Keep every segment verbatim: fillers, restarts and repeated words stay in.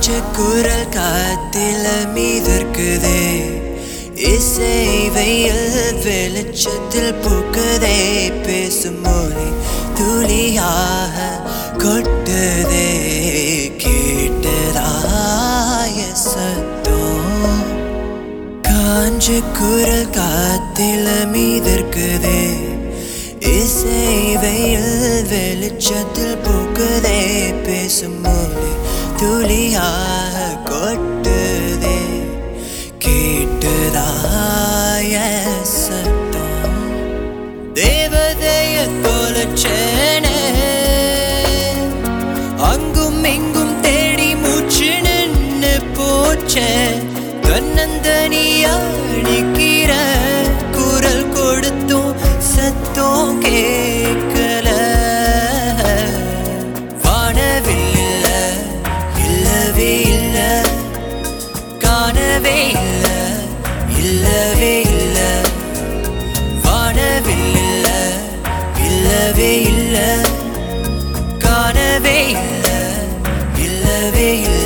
குரல் காத்தில மீதற்குதே இசை வெயில் வெளிச்சத்தில் பூக்குதே பேசும் மொழி துளியாக கொட்டுதே கேட்டதாய சத்தம் காஞ்ச குரல் காத்தில மீதற்குதே இசை வெயில் வெளிச்சத்தில் பூக்குதே பேசும் மொழி துளியாக கொட்டுதே கேட்டதாய சத்தம் தேவதைய தொலைச்சேனே அங்கும் இங்கும் தேடி மூச்சு நின்று போச்சே தன்னந்தனியா நிக்கிற குரல் கொடுத்தும் சத்தம் கேட்கல வானவில் இல்லவே இல்ல காணவே இல்ல இல்லவே இல்ல வானவில் இல்ல இல்லவே இல்ல காணவே இல்ல இல்லவே இல்ல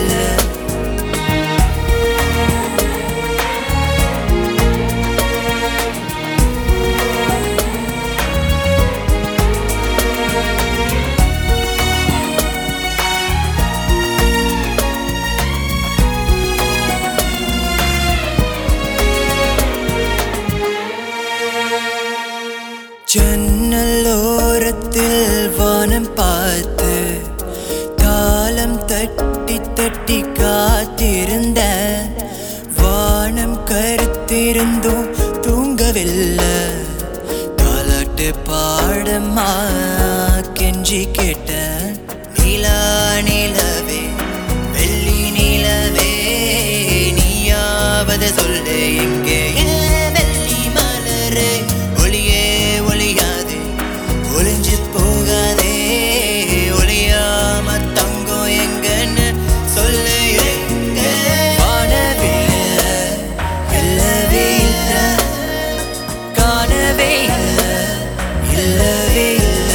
ஜன்னலோரத்தில் வானம் பார்த்து தாளம் தட்டி தட்டி காத்திருந்த வானம் கருத்திருந்தும் தூங்கவில்லை தாலாட்டு பாடமா கெஞ்சி கேட்ட நிலா நிலவே வெள்ளி நிலவே நீயாவது சொல்லு எங்கே வெள்ளி மலரே ஒளியே ஒளியாதே ஒளிஞ்சு போகாதே ஒளியாம தங்கம் எங்கன்னு சொல்லு எங்க வானவில் இல்லவே இல்ல காணவே இல்ல இல்லவே இல்ல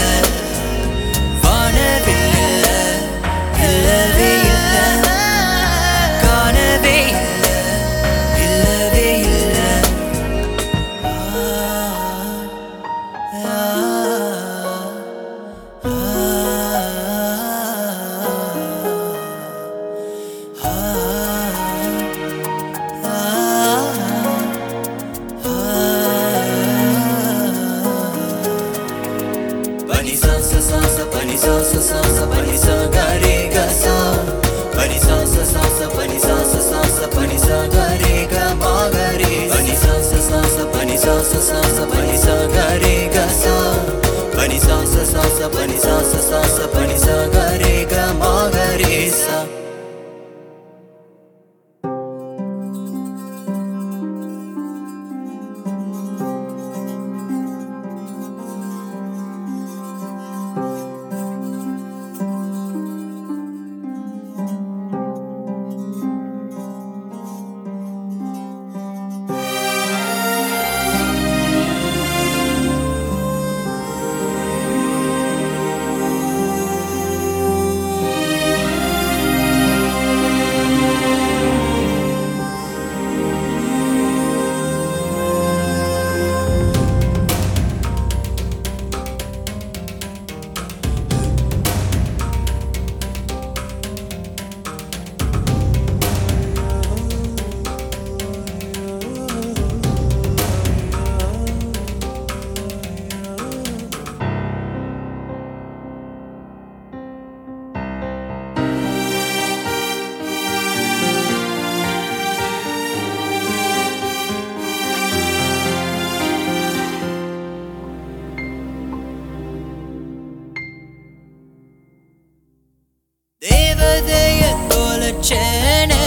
வானவில் இல்லவே இல்ல காணவே இல்ல இல்லவே இல்ல Pani sa sa sa sa pani sa sa sa sa pani sa ga re ga sa pani sa sa sa sa pani sa sa sa sa pani sa ga re ga ma ga re pani sa sa sa sa pani sa sa sa sa pani sa ga re ga sa pani sa sa sa sa pani sa sa sa sa pani sa ga re ga ma ga re sa தேவதைய தொலைச்சேனே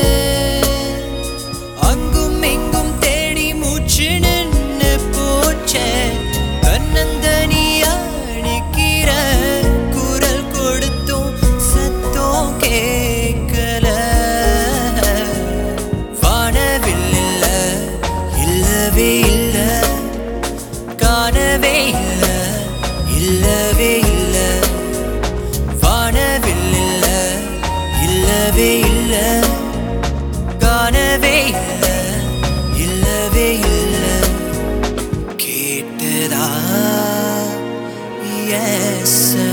அங்கும் இங்கும் தேடி மூச்சு நின்று போச்சே தன்னந்தனியா நிக்கிற குரல் கொடுத்தும் சத்தம் கேட்கல வானவில் இல்ல இல்லவே இல்ல காணவே இல்ல இல்லவே இல்ல வானவில் இல்ல இல்லவே இல்ல yes